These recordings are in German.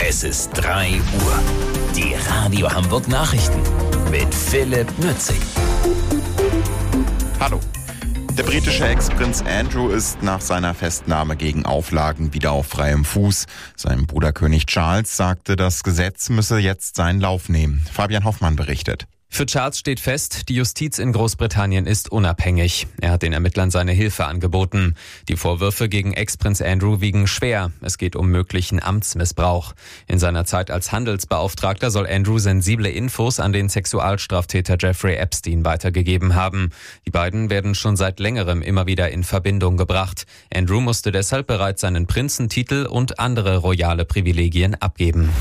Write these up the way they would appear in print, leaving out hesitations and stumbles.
Es ist 3 Uhr. Die Radio Hamburg Nachrichten mit Philipp Nützig. Hallo. Der britische Ex-Prinz Andrew ist nach seiner Festnahme gegen Auflagen wieder auf freiem Fuß. Sein Bruder König Charles sagte, das Gesetz müsse jetzt seinen Lauf nehmen. Fabian Hoffmann berichtet. Für Charles steht fest, die Justiz in Großbritannien ist unabhängig. Er hat den Ermittlern seine Hilfe angeboten. Die Vorwürfe gegen Ex-Prinz Andrew wiegen schwer. Es geht um möglichen Amtsmissbrauch. In seiner Zeit als Handelsbeauftragter soll Andrew sensible Infos an den Sexualstraftäter Jeffrey Epstein weitergegeben haben. Die beiden werden schon seit längerem immer wieder in Verbindung gebracht. Andrew musste deshalb bereits seinen Prinzentitel und andere royale Privilegien abgeben.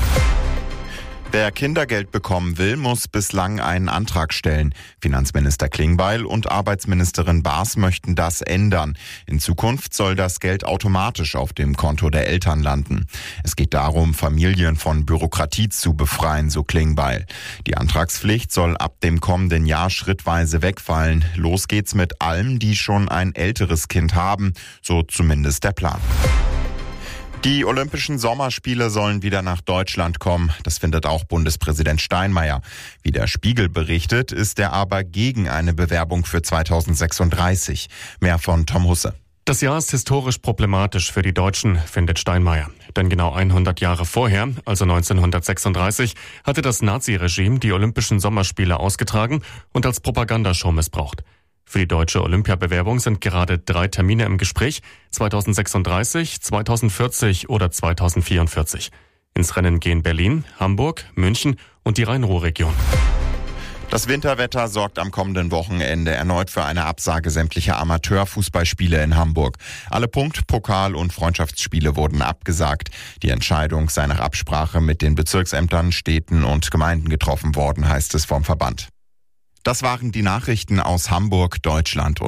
Wer Kindergeld bekommen will, muss bislang einen Antrag stellen. Finanzminister Klingbeil und Arbeitsministerin Baas möchten das ändern. In Zukunft soll das Geld automatisch auf dem Konto der Eltern landen. Es geht darum, Familien von Bürokratie zu befreien, so Klingbeil. Die Antragspflicht soll ab dem kommenden Jahr schrittweise wegfallen. Los geht's mit allen, die schon ein älteres Kind haben, so zumindest der Plan. Die Olympischen Sommerspiele sollen wieder nach Deutschland kommen. Das findet auch Bundespräsident Steinmeier. Wie der Spiegel berichtet, ist er aber gegen eine Bewerbung für 2036. Mehr von Tom Husse. Das Jahr ist historisch problematisch für die Deutschen, findet Steinmeier. Denn genau 100 Jahre vorher, also 1936, hatte das Naziregime die Olympischen Sommerspiele ausgetragen und als Propagandashow missbraucht. Für die deutsche Olympiabewerbung sind gerade 3 Termine im Gespräch, 2036, 2040 oder 2044. Ins Rennen gehen Berlin, Hamburg, München und die Rhein-Ruhr-Region. Das Winterwetter sorgt am kommenden Wochenende erneut für eine Absage sämtlicher Amateurfußballspiele in Hamburg. Alle Punkt-, Pokal- und Freundschaftsspiele wurden abgesagt. Die Entscheidung sei nach Absprache mit den Bezirksämtern, Städten und Gemeinden getroffen worden, heißt es vom Verband. Das waren die Nachrichten aus Hamburg, Deutschland.